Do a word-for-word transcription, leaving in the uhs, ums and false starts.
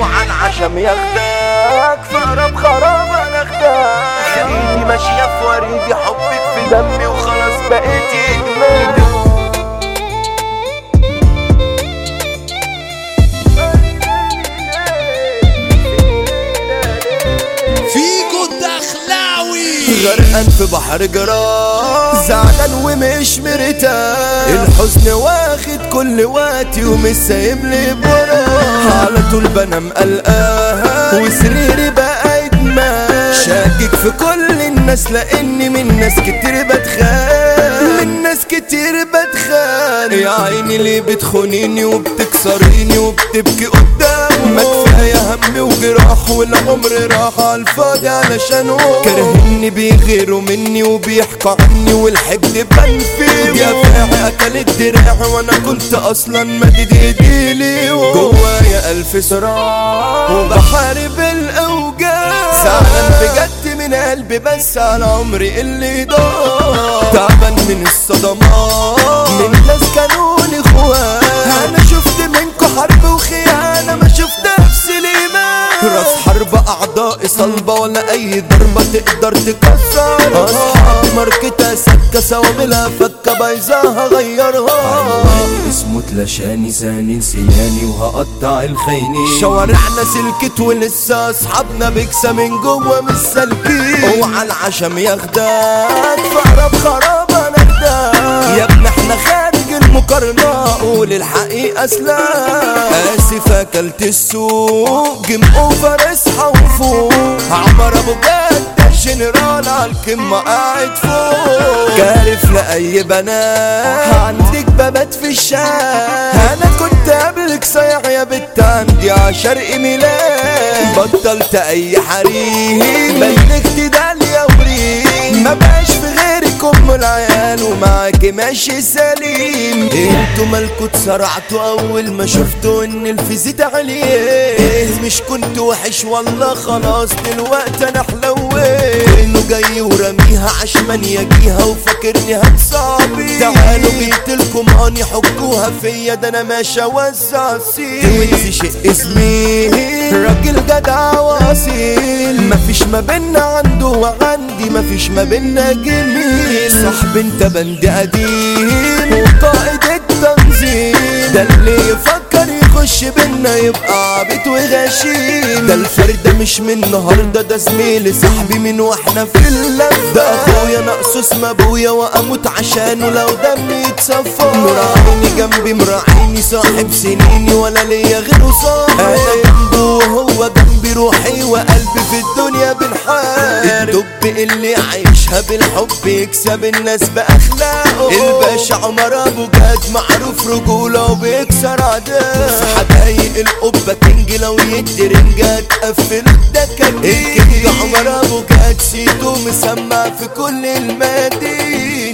اوعى العشم ياخدك في اقرب خراب انا اخدك. خليتي ماشيه في وريدي حبك في دمي وخلاص بقيتي ادمان. غرقان في بحر جراح زعلان ومش مرتاح. الحزن واخد كل وقتي ومش سايب لي براح. على طول بنام قلقان وسريري بقى ادمان. شاكك في كل الناس لاني من ناس كتير بتخان. من ناس كتير بتخان. يا عيني ليه بتخونيني وبتكسريني وبتبكي قدام. ما كفايه همي وجراح والعمر راح عالفاضي علشانه. كرهني بيغيروا مني وبيحكوا عني والحقد بان فيه. يا فاعي اكلت دراعي وانا كنت اصلا مدد ايدي ليه. جوايا الف صراع وبحارب الاوجاع. زعلان بجد من قلبي بس على عمري اللي ضاع. تعبان من الصدمات من ناس كانوا لي اخوات. انا شفت منكم حرب وخيانه ما شفت نفسي الايمان. راس حرب اعضائي صلبه ولا اي ضربه تقدر تكسر. اصحابي ماركتها سكه سوا بلا فكه بايظاها غيرها. اسمه تلاشاني ساني سناني وهقطع الخينين. شوارعنا سلكت ولسه اصحابنا بيكسى من جوه مش سالكين. اوعى العشم ياخدك في اقرب خراب انا اخدك. يا ابني احنا خارج المقارنه قول الحقيقه سلاح. اسف اكلت السوق جيم اوفر اصحى وفوق. عمر ابو جد جنرال عالكمة قاعد فوق. كارف لأي بنات عندك ببات في الشارع. انا كنت قبلك صايع يا بت عندي عشرق ميلاد. بطلت اي حريم بلغت داليا وريم. ما بقاش في غيرك ام العيال ومعاكي ماشي سليم. انتوا مالكوا اتسرعتوا اول ما شفتوا ان الفيزيت عليه. مش كنت وحش والله خلاص دلوقتي انا حلويت. كله جاي ورميها عشمان يجيها وفاكرني هتصابي. تعالوا جيتلكم اني حكوها فيا ده انا ماشي اوزع سيل. وانتي شق زميل راجل جدع واصيل. مفيش ما بينا عنده وعندي مفيش ما بينا جميل. صاحب انت بند قديم وقائد التنظيم. ده اللي يفكر يخش بينا يبقى عبيط وغشيم. ده الفرد مش من النهارده ده زميلي صاحبي من واحنا في اللف. ده اخويا ناقصه اسم ابويا واموت عشانه لو دمي يتصفى. مراعيني جنبي مراعيني صاحب سنيني ولا ليا غيره صاحب. انا جنبه وهو جنبي روحي وقلبي في الدنيا بنحارب. الدب اللي عايشها بالحب يكسب الناس باخلاقه. الباشا عمر ابو جاد معروف رجوله وبيكسر عداه. في حدايق القبه كينج لو يدي رنجه تقفل الدكاكين. الكينج عمر ابو جاد سيته مسمع في كل المدينة.